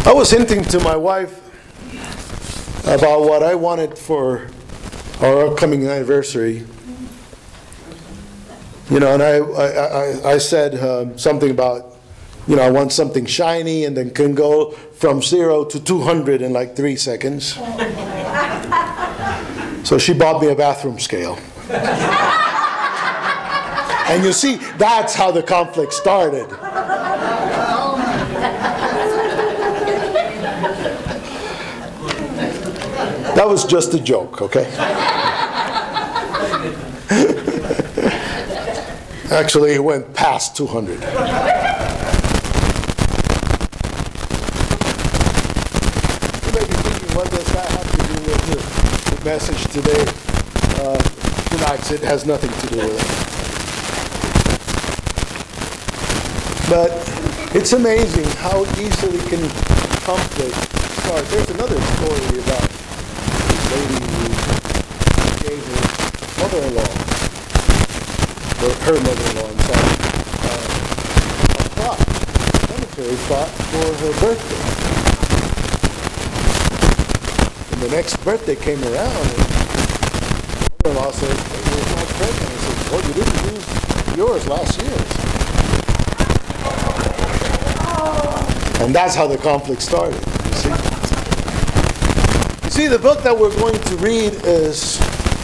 I was hinting to my wife about what I wanted for our upcoming anniversary. And I said something about, I want something shiny and then can go from 0 to 200 in like 3 seconds. So she bought me a bathroom scale. And you see, that's how the conflict started. That was just a joke, okay? Actually, it went past 200. You may be thinking, what does that have to do with the message today? Tonight's, it has nothing to do with it. But it's amazing how easily can conflict start. There's another story about this lady who gave her mother-in-law, or her mother-in-law, I'm sorry, a plot, a cemetery plot for her birthday. And the next birthday came around, and the mother-in-law said, "Where's my present?" I said, "Well, you didn't use yours last year's." And that's how the conflict started. You see, the book that we're going to read is,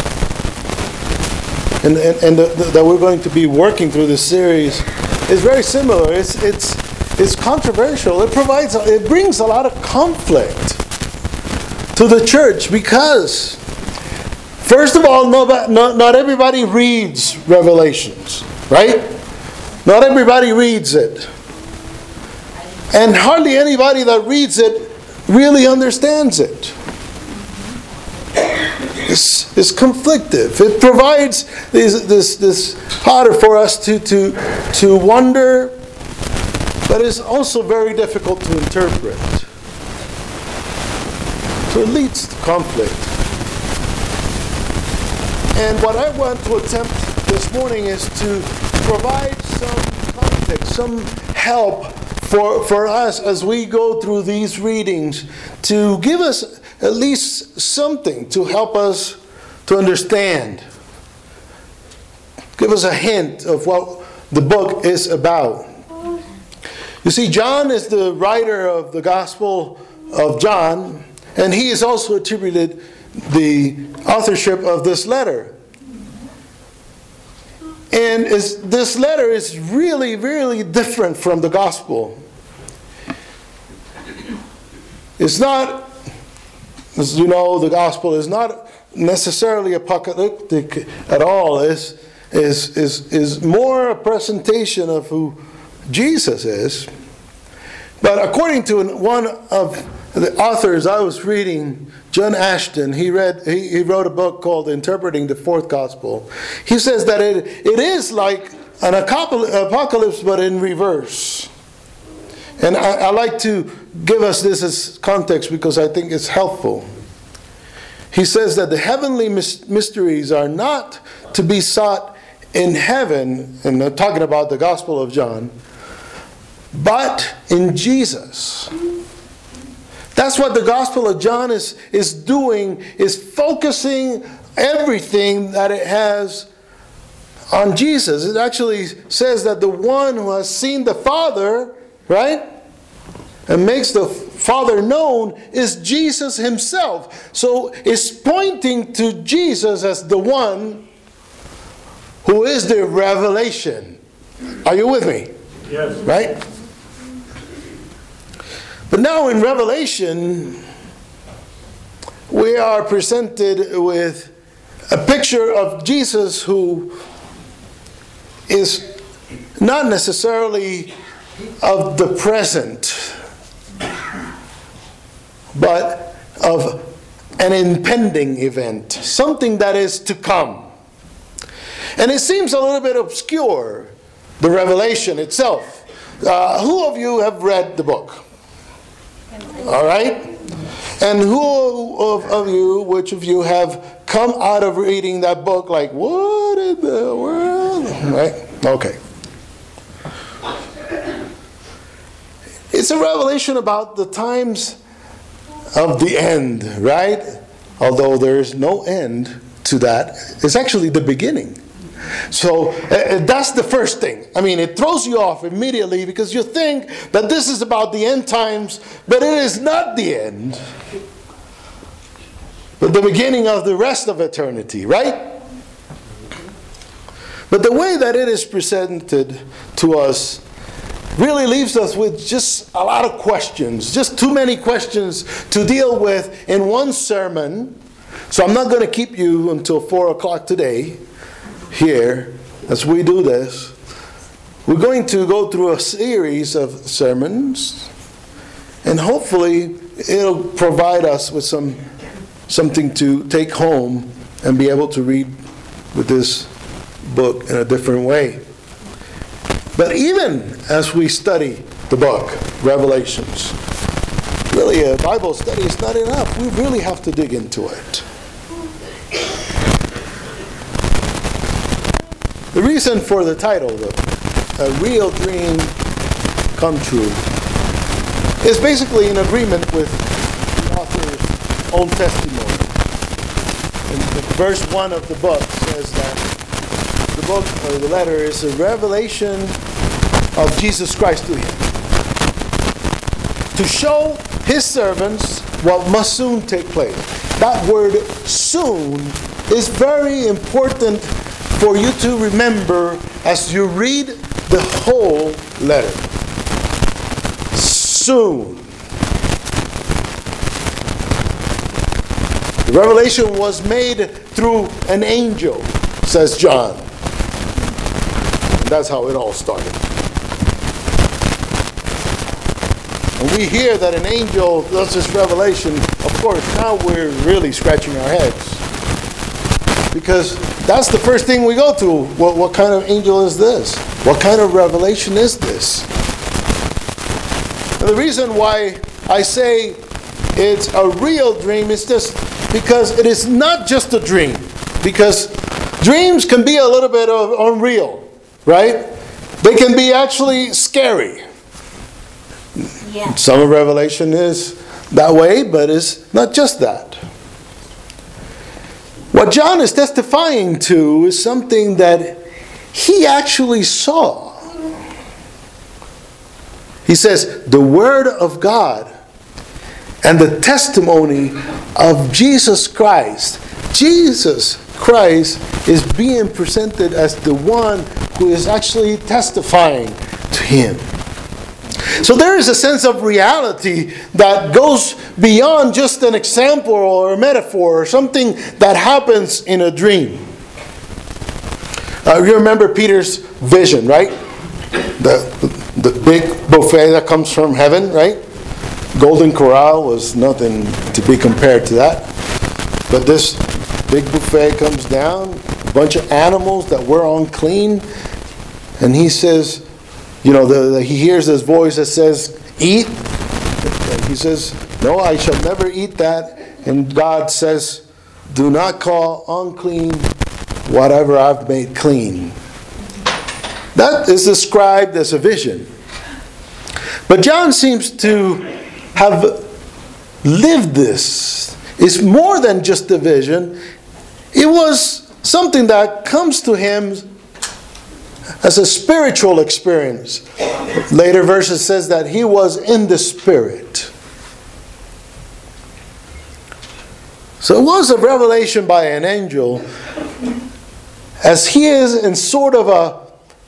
that we're going to be working through this series, is very similar. It's controversial. It brings a lot of conflict to the church because, first of all, not everybody reads Revelations, right? Not everybody reads it. And hardly anybody that reads it really understands it. It's conflictive. It provides this harder for us to wonder, but it's also very difficult to interpret. So it leads to conflict. And what I want to attempt this morning is to provide some context, some help for us as we go through these readings, to give us at least something to help us to understand. Give us a hint of what the book is about. You see, John is the writer of the Gospel of John, and he is also attributed the authorship of this letter. And this letter is really, really different from the Gospel. It's not, as you know, the Gospel is not necessarily apocalyptic at all. It's more a presentation of who Jesus is. But according to one of the authors I was reading, John Ashton, he wrote a book called Interpreting the Fourth Gospel. He says that it is like an apocalypse, but in reverse. And I like to give us this as context because I think it's helpful. He says that the heavenly mysteries are not to be sought in heaven, and I'm talking about the Gospel of John, but in Jesus. That's what the Gospel of John is doing, is focusing everything that it has on Jesus. It actually says that the one who has seen the Father, right, and makes the Father known is Jesus himself. So it's pointing to Jesus as the one who is the revelation. Are you with me? Yes. Right? But now in Revelation, we are presented with a picture of Jesus who is not necessarily of the present, but of an impending event, something that is to come. And it seems a little bit obscure, the Revelation itself. Who of you have read the book? All right? And which of you have come out of reading that book like, what in the world? Right? Okay. It's a revelation about the times of the end, right? Although there's no end to that. It's actually the beginning. So that's the first thing. I mean, it throws you off immediately because you think that this is about the end times, but it is not the end. But the beginning of the rest of eternity, right? But the way that it is presented to us really leaves us with just a lot of questions. Just too many questions to deal with in one sermon. So I'm not going to keep you until 4 o'clock today here as we do this. We're going to go through a series of sermons. And hopefully it'll provide us with something to take home and be able to read with this book in a different way. But even as we study the book, Revelations, really a Bible study is not enough. We really have to dig into it. The reason for the title, A Real Dream Come True, is basically in agreement with the author's own testimony. And verse 1 of the book says that the book or the letter is a revelation of Jesus Christ to him, to show his servants what must soon take place. That word soon is very important for you to remember as you read the whole letter. Soon. The revelation was made through an angel, says John. And that's how it all started. When we hear that an angel does this revelation, of course, now we're really scratching our heads. Because that's the first thing we go to. What kind of angel is this? What kind of revelation is this? And the reason why I say it's a real dream is just because it is not just a dream. Because dreams can be a little bit unreal, right? They can be actually scary. Yeah. Some of Revelation is that way, but it's not just that. What John is testifying to is something that he actually saw. He says, the Word of God and the testimony of Jesus Christ. Jesus Christ is being presented as the one who is actually testifying to him. So there is a sense of reality that goes beyond just an example or a metaphor or something that happens in a dream. You remember Peter's vision, right? The big buffet that comes from heaven, right? Golden Corral was nothing to be compared to that. But this big buffet comes down, a bunch of animals that were unclean, and he says, he hears this voice that says, eat. And he says, no, I shall never eat that. And God says, do not call unclean whatever I've made clean. That is described as a vision. But John seems to have lived this. It's more than just a vision. It was something that comes to him as a spiritual experience. Later verses says that he was in the Spirit. So it was a revelation by an angel, as he is in sort of a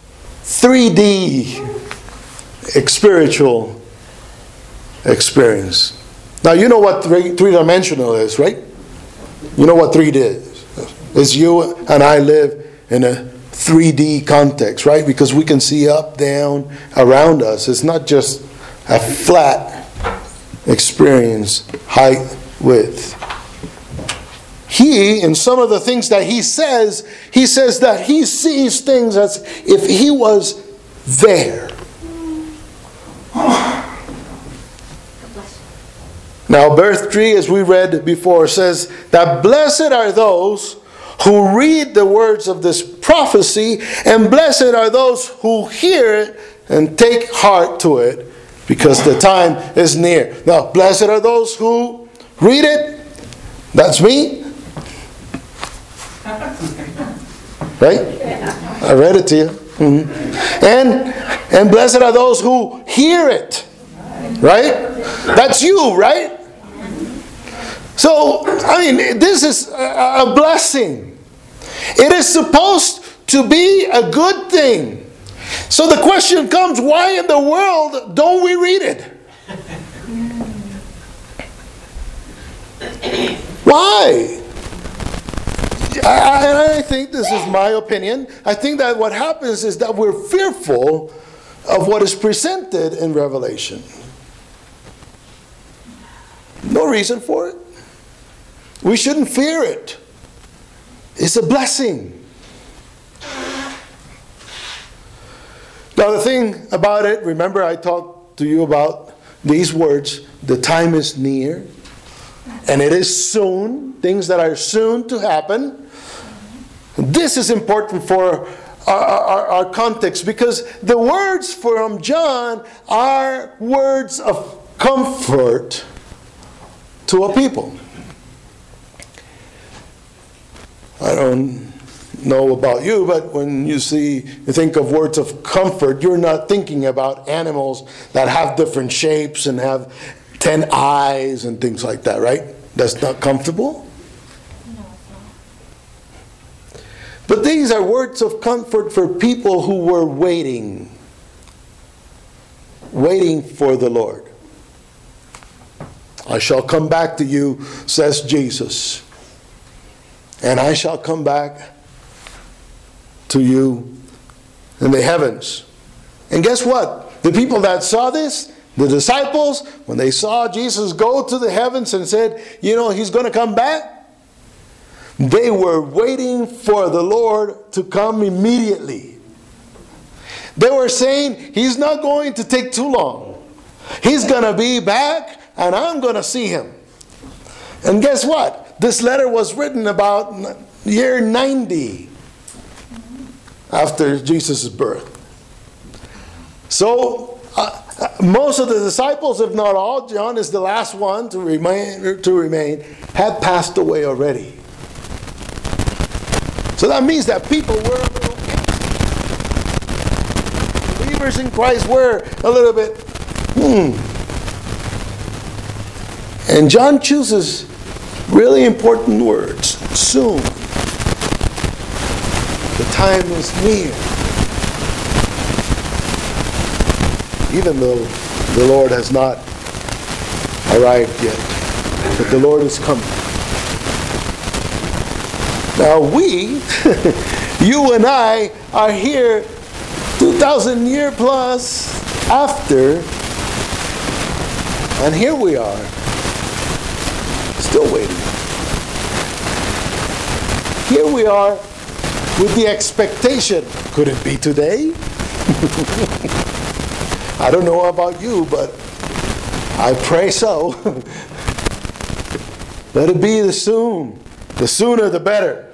3D spiritual experience. Now you know what three-dimensional is, right? You know what 3D is. It's you and I live in a 3D context, right? Because we can see up, down, around us. It's not just a flat experience, height, width. He, in some of the things that he says that he sees things as if he was there. Now, Birth Tree, as we read before, says that blessed are those who read the words of this prophecy, and blessed are those who hear it and take heart to it because the time is near. Now, blessed are those who read it. That's me. Right? I read it to you. And blessed are those who hear it. Right? That's you, right? So, this is a blessing. It is supposed to be a good thing. So the question comes, why in the world don't we read it? Why? I think this is my opinion. I think that what happens is that we're fearful of what is presented in Revelation. No reason for it. We shouldn't fear it. It's a blessing. Now the thing about it, remember I talked to you about these words, the time is near, and it is soon, things that are soon to happen. This is important for our context, because the words from John are words of comfort to a people. I don't know about you, but when you think of words of comfort, you're not thinking about animals that have different shapes and have 10 eyes and things like that, right? That's not comfortable. But these are words of comfort for people who were waiting for the Lord. I shall come back to you, says Jesus, and I shall come back to you in the heavens. And guess what? The people that saw this, the disciples, when they saw Jesus go to the heavens and said, he's going to come back, they were waiting for the Lord to come immediately. They were saying, he's not going to take too long. He's going to be back and I'm going to see him. And guess what? This letter was written about year 90 after Jesus' birth. So, most of the disciples, if not all, John is the last one to remain, had passed away already. So that means that people were a little anxious. Believers in Christ were a little bit, And John chooses really important words. Soon. The time is near. Even though the Lord has not arrived yet. But the Lord is coming. Now we, you and I, are here 2,000 years plus after, and here we are, still waiting. Here we are with the expectation, could it be today? I don't know about you, but I pray so. Let it be the soon. The sooner the better.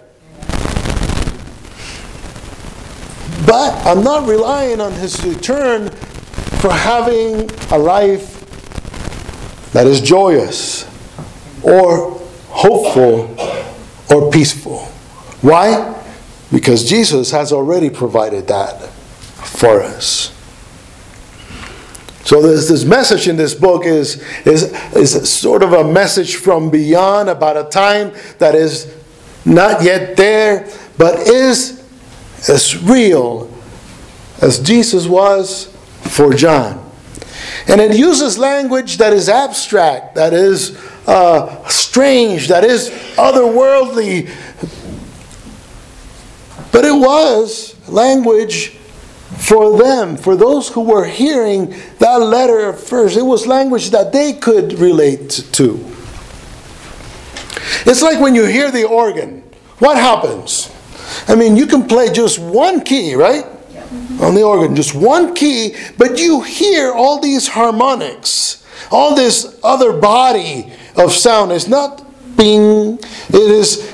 But I'm not relying on his return for having a life that is joyous or hopeful or peaceful. Why? Because Jesus has already provided that for us. So this message in this book is sort of a message from beyond about a time that is not yet there, but is as real as Jesus was for John. And it uses language that is abstract, that is strange, that is otherworldly. But it was language for them, for those who were hearing that letter first. It was language that they could relate to. It's like when you hear the organ. What happens? You can play just one key, right? On the organ, just one key, but you hear all these harmonics, all this other body of sound. It's not bing, it is,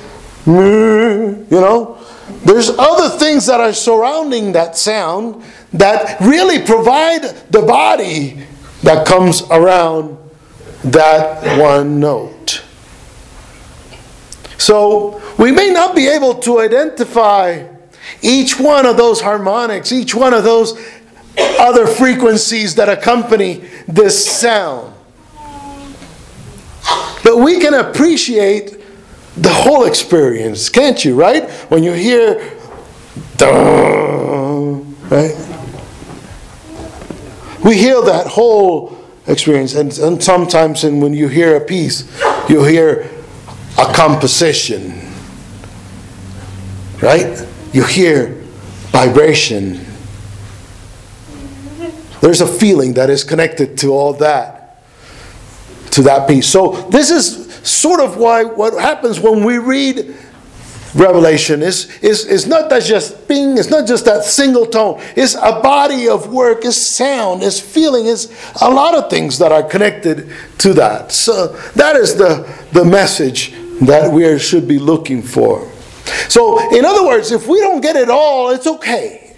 There's other things that are surrounding that sound that really provide the body that comes around that one note. So we may not be able to identify each one of those harmonics, each one of those other frequencies that accompany this sound. But we can appreciate the whole experience, can't you, right? When you hear, right? We hear that whole experience. And sometimes when you hear a piece, you hear a composition, right? You hear vibration. There's a feeling that is connected to all that, to that piece. So this is sort of why what happens when we read Revelation is not that just bing, it's not just that single tone. It's a body of work, it's sound, it's feeling, it's a lot of things that are connected to that. So that is the message that we should be looking for. So in other words, if we don't get it all, it's okay.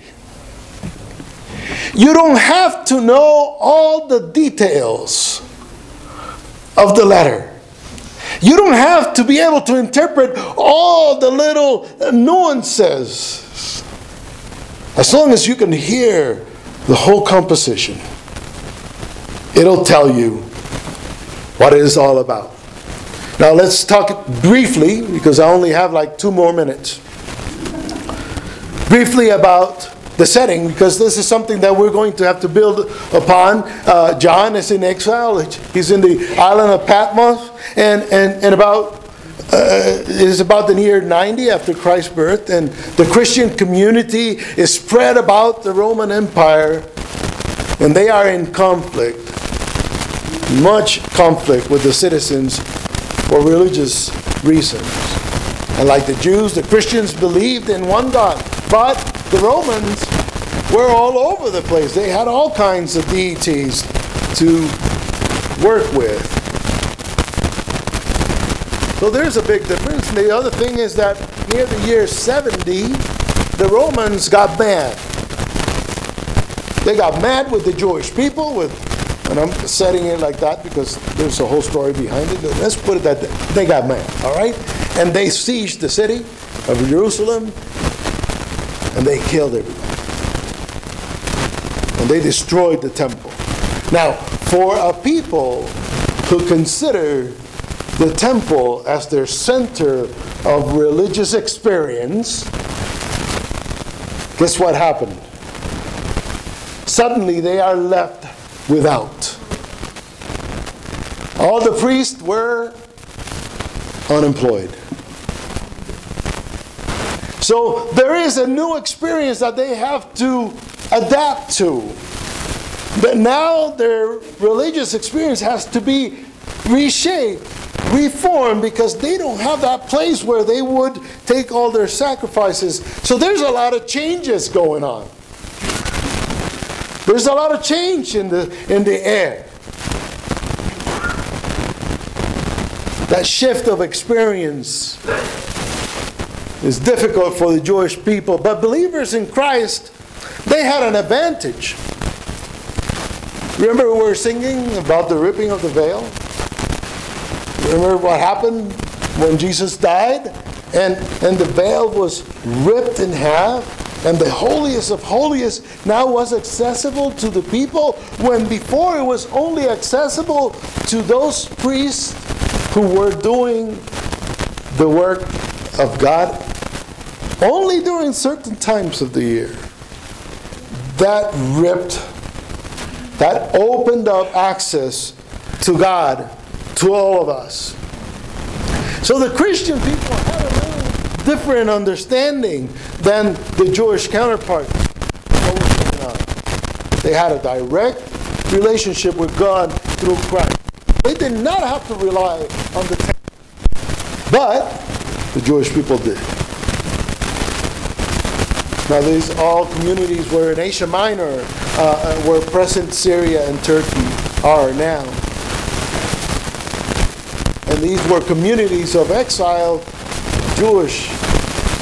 You don't have to know all the details of the letter. You don't have to be able to interpret all the little nuances. As long as you can hear the whole composition, it'll tell you what it is all about. Now let's talk briefly, because I only have like 2 more minutes. Briefly about the setting, because this is something that we're going to have to build upon. John is in exile. He's in the island of Patmos, and about it is about the year 90 after Christ's birth, and the Christian community is spread about the Roman Empire, and they are in conflict, much conflict with the citizens for religious reasons. And like the Jews, the Christians believed in one God, but the Romans were all over the place. They had all kinds of deities to work with. So there's a big difference. And the other thing is that near the year 70, the Romans got mad. They got mad with the Jewish people, and I'm setting it like that because there's a whole story behind it. Let's put it that they got mad, all right? And they sieged the city of Jerusalem, and they killed everybody. And they destroyed the temple. Now, for a people who consider the temple as their center of religious experience, guess what happened? Suddenly they are left without. All the priests were unemployed. So there is a new experience that they have to adapt to. But now their religious experience has to be reshaped, reformed, because they don't have that place where they would take all their sacrifices. So there's a lot of changes going on. There's a lot of change in the air. That shift of experience is difficult for the Jewish people. But believers in Christ, they had an advantage. Remember we were singing about the ripping of the veil? Remember what happened when Jesus died? And the veil was ripped in half. And the holiest of holiest now was accessible to the people, when before it was only accessible to those priests who were doing the work of God only during certain times of the year. That opened up access to God, to all of us. So the Christian people had a little different understanding than the Jewish counterparts. They had a direct relationship with God through Christ. They did not have to rely on the temple, but the Jewish people did. Now these all communities were in Asia Minor, where present Syria and Turkey are now. And these were communities of exiled Jewish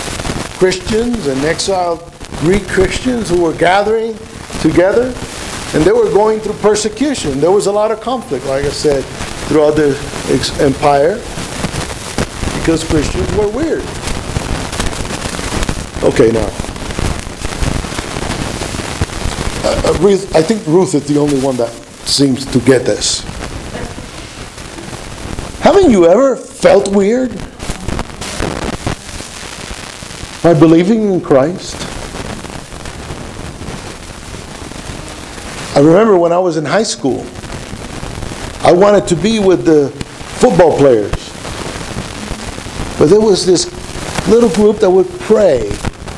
Christians and exiled Greek Christians who were gathering together. And they were going through persecution. There was a lot of conflict, like I said, throughout the empire, because Christians were weird. Okay, now. I think Ruth is the only one that seems to get this. Haven't you ever felt weird by believing in Christ? I remember when I was in high school, I wanted to be with the football players. But there was this little group that would pray.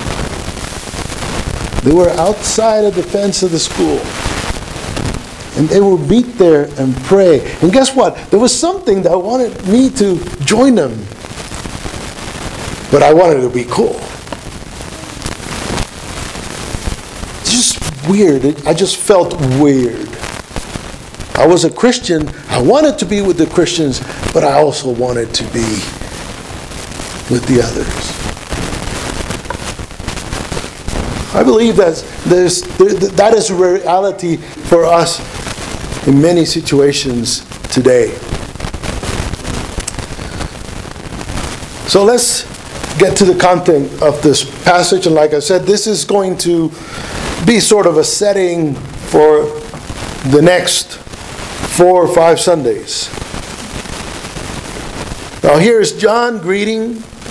They were outside of the fence of the school. And they would meet there and pray. And guess what? There was something that wanted me to join them. But I wanted to be cool. Just weird. I just felt weird. I was a Christian. I wanted to be with the Christians, but I also wanted to be with the others. I believe that is a reality for us in many situations today. So let's get to the content of this passage. And like I said, this is going to be sort of a setting for the next 4 or 5 Sundays. Now here's John greeting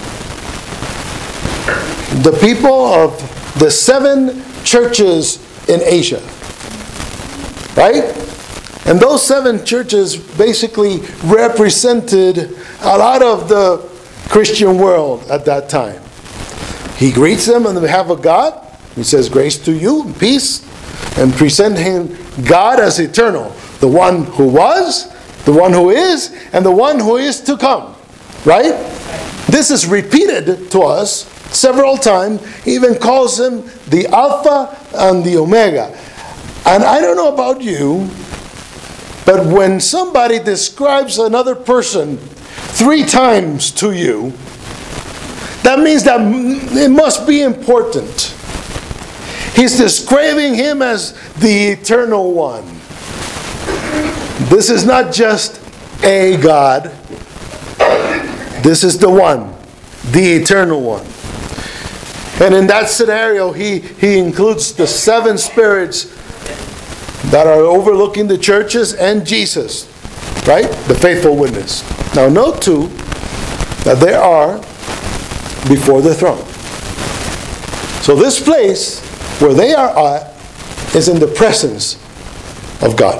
the people of the 7 churches in Asia. Right? And those 7 churches basically represented a lot of the Christian world at that time. He greets them on behalf of God. He says, grace to you and peace. And presenting God as eternal. The one who was, the one who is, and the one who is to come. Right? This is repeated to us several times. He even calls him the Alpha and the Omega. And I don't know about you, but when somebody describes another person 3 times to you, that means that it must be important. He's describing him as the eternal one. This is not just a God. This is the one, the eternal one. And in that scenario, he includes the 7 spirits that are overlooking the churches and Jesus, right? The faithful witness. Now note too that they are before the throne. So this place where they are at is in the presence of God.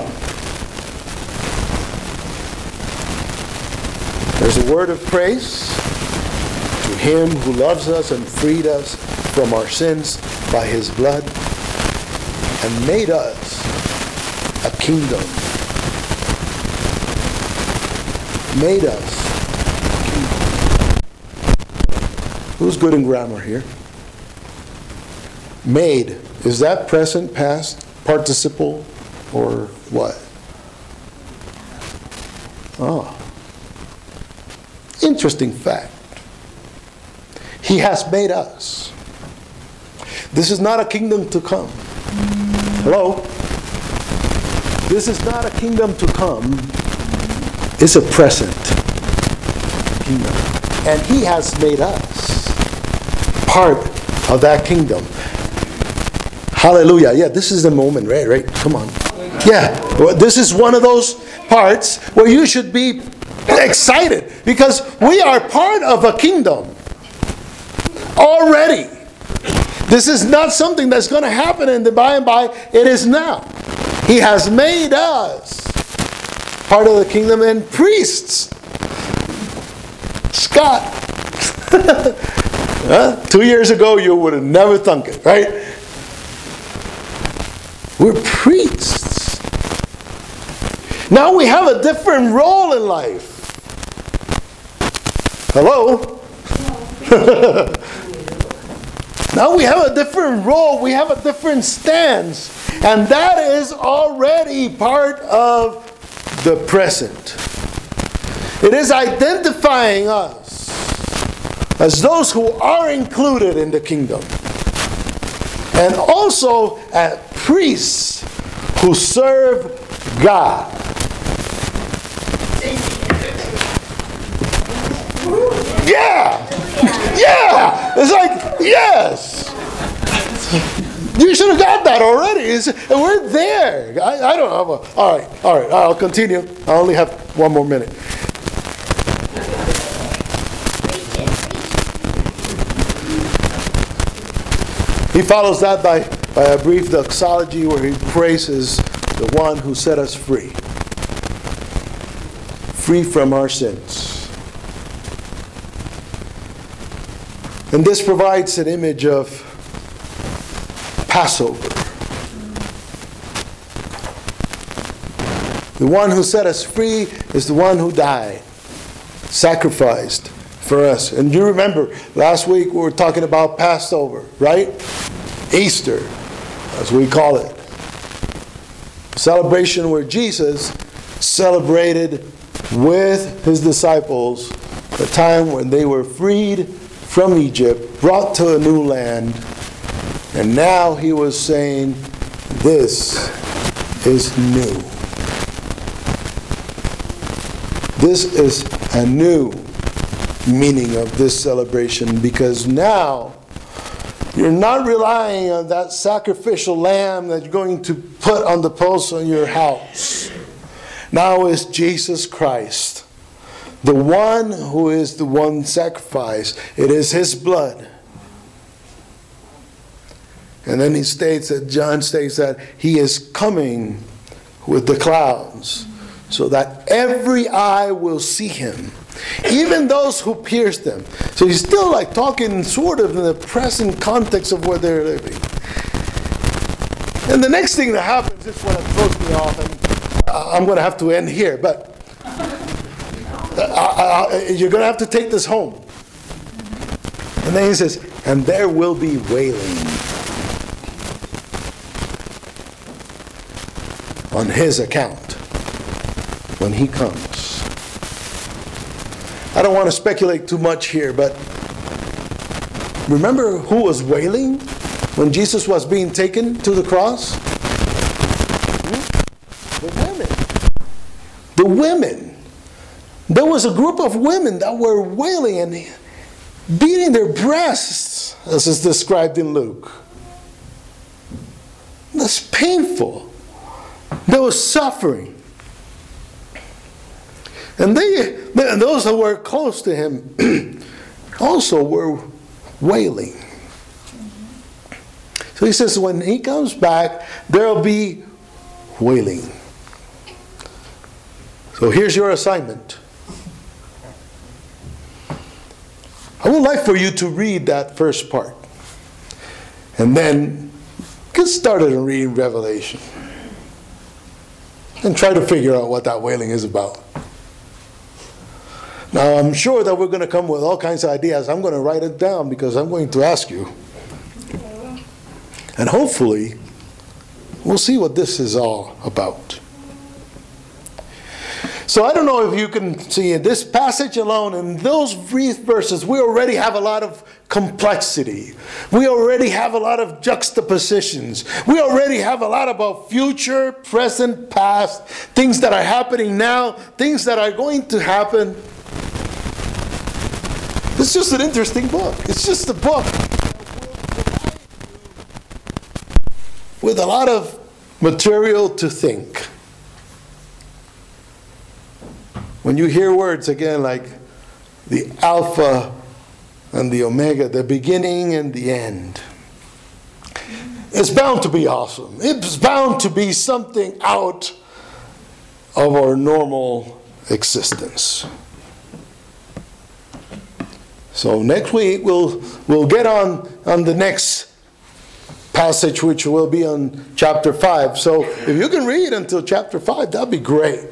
There's a word of praise to Him who loves us and freed us from our sins by His blood and made us a kingdom. Made us a kingdom. Who's good in grammar here? Made. Is that present, past, participle, or what? Oh. Interesting fact. He has made us. This is not a kingdom to come. Hello? This is not a kingdom to come. It's a present kingdom. And He has made us part of that kingdom. Hallelujah. Yeah, this is the moment, right? Come on. Yeah, this is one of those parts where you should be excited because we are part of a kingdom already. This is not something that's going to happen in the by and by. It is now. He has made us part of the kingdom and priests. Scott. 2 years ago you would have never thunk it, right? We're priests. Now we have a different role in life. Hello? Now we have a different role. We have a different stance. And that is already part of the present. It is identifying us as those who are included in the kingdom. And also as priests who serve God. Yeah! Yeah! It's like, yes! You should have got that already. We're there. I don't have a... All right. I'll continue. I only have one more minute. He follows that by a brief doxology where he praises the one who set us free. Free from our sins. And this provides an image of Passover. The one who set us free is the one who died, sacrificed for us. And you remember, last week we were talking about Passover, right? Easter, as we call it. A celebration where Jesus celebrated with his disciples the time when they were freed from Egypt, brought to a new land. And now he was saying, this is new. This is a new meaning of this celebration, because now you're not relying on that sacrificial lamb that you're going to put on the post on your house. Now it's Jesus Christ, the one who is the one sacrificed. It is his blood. And then John states that he is coming with the clouds, so that every eye will see him, even those who pierced him. So he's still like talking sort of in the present context of where they're living. And the next thing that happens is what throws me off, and I'm going to have to end here, but you're going to have to take this home. And then he says, and there will be wailing on his account when he comes. I don't want to speculate too much here, but remember who was wailing when Jesus was being taken to the cross? The women. The women. There was a group of women that were wailing and beating their breasts, as is described in Luke. That's painful. There was suffering. And those who were close to him also were wailing. So he says when he comes back, there will be wailing. So here's your assignment. I would like for you to read that first part. And then get started on reading Revelation. And try to figure out what that wailing is about. Now, I'm sure that we're going to come with all kinds of ideas. I'm going to write it down because I'm going to ask you. And hopefully, we'll see what this is all about. So I don't know if you can see in this passage alone, in those brief verses, we already have a lot of complexity. We already have a lot of juxtapositions. We already have a lot about future, present, past, things that are happening now, things that are going to happen. It's just an interesting book. It's just a book with a lot of material to think. When you hear words again like the Alpha and the Omega, the beginning and the end, it's bound to be awesome. It's bound to be something out of our normal existence. So next week we'll get on the next passage, which will be on chapter 5. So if you can read until chapter 5, that'd be great.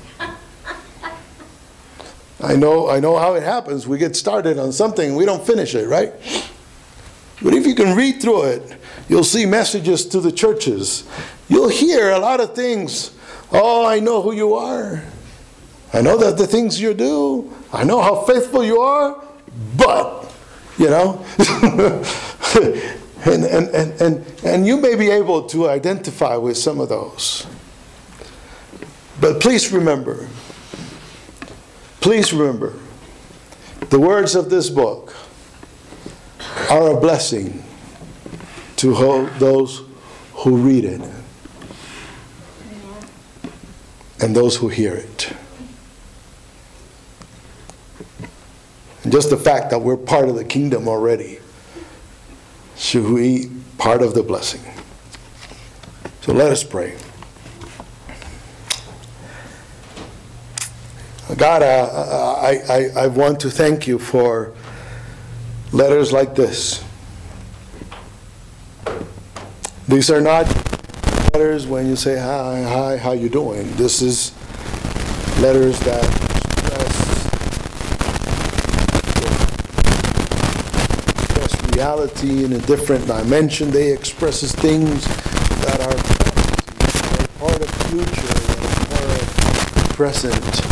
I know how it happens. We get started on something, we don't finish it, right? But if you can read through it, you'll see messages to the churches. You'll hear a lot of things. Oh, I know who you are. I know that the things you do. I know how faithful you are. But, And you may be able to identify with some of those. But please remember, the words of this book are a blessing to those who read it and those who hear it. And just the fact that we're part of the kingdom already should be part of the blessing. So let us pray. God, I want to thank you for letters like this. These are not letters when you say, hi, how you doing? This is letters that express reality in a different dimension. They express things that are part of future, that are part of present.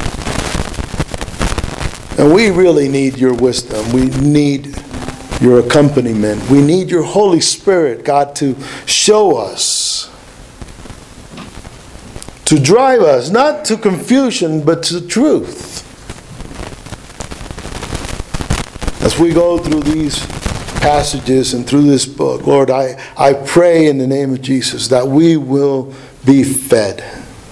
And we really need your wisdom. We need your accompaniment. We need your Holy Spirit, God, to show us, to drive us, not to confusion, but to truth. As we go through these passages and through this book, Lord, I pray in the name of Jesus that we will be fed.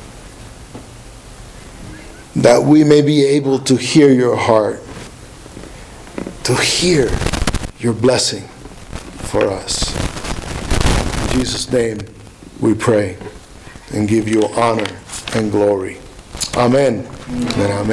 That we may be able to hear your heart, to hear your blessing for us. In Jesus' name we pray and give you honor and glory. Amen. Amen.